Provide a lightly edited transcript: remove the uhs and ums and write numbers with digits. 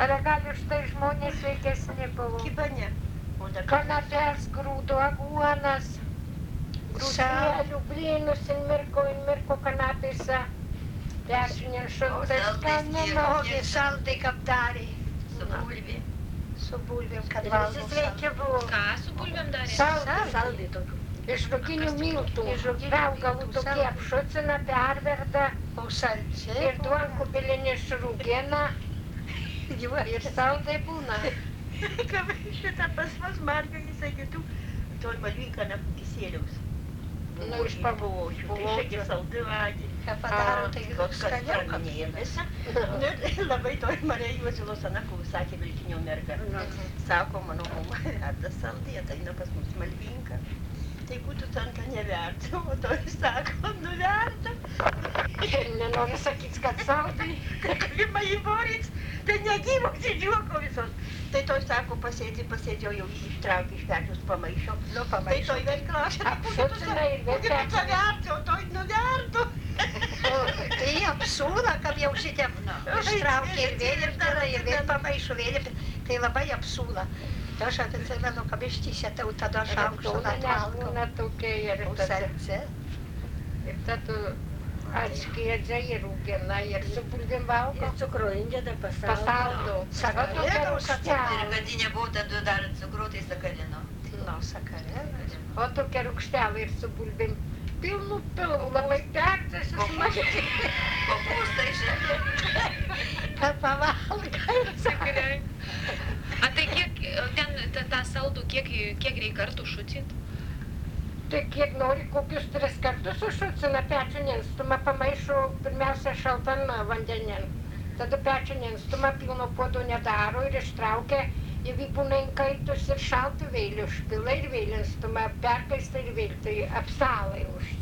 Ar gali štai žmonės sveikesni buvo? Kiba ne. Kanapės, grūdų, aguonas, grūdėlių, blynus, in mirko kanapėse. Dešinien šaltai skanino. Ogi saldai kaip darė. Su bulvėm. Su bulvėm, kad Visi valgo sveiki buvo. Ką su bulvėm darė? Saldai tokių. Iš ruginių miltų. Raugalų tokie apšucina, perverda. O salčiai. Ir duonkubilinį šrūgieną. Ir saldai būna. Kaip šitą pas mus marga, jisai kitų, toj malvinka naktisėliaus. Nu, iš Pabuvaučių, tai šiek saldi vadė. Ką padaro, tai Koks skaniau. praminėja visą. Ir labai toj Marija Juozilos Anakų sakė Vilkinio merga. Sako, mano mama verda saldai, ateina pas mus malvinka. Tai būtų tanka neverta, o toj sako, nuverta. Nenori sakyt, kad saldai. Pirmą įvorys, tai negyvo, didžiuoko visos. Tai toj sako, pasėdėjo jau ištraukė iš pečius pamaišo. Nu, Tai pamaišo. toj vėl klausė, Apšucina ir vėl kokia tu verti, o toj nuvertų. Tai apsūla, kad jau šitiem ištraukė ir vėl pamaišo vėl. Tai labai apsūla. Tai aš atsimenu, kad ištysė tau tada šaukštą atvalgo. Būna tokia ir O tada. salce. Ir tada atskiedžia ir rūgina ir su bulvėm valgo. Ir cukrų indėda Pasaldo. Sakarėlų Ir kad ji nebuvo tada dar cukrų, tai sakarino. Nu, sakarėlų. O tokia rūgštelė ir su bulvėm. Pilnu, labai pertas, mažai. Kopūstai šiandien. Kad pavalgai. Tikrai. A tai kiek, ten tą saldų, kiek reikia kartų šucint? Tai kiek nori, kokius 3 kartus užšucina pečių nenstumą, pamaišo pirmiausia šaltan vandenin. Tada pečių nenstumą pilno puodo nedaro ir ištraukia, jeigu būna įkaitus ir šaltų vėlių užpila ir vėl instumą perkaista ir vėl tai apsalai už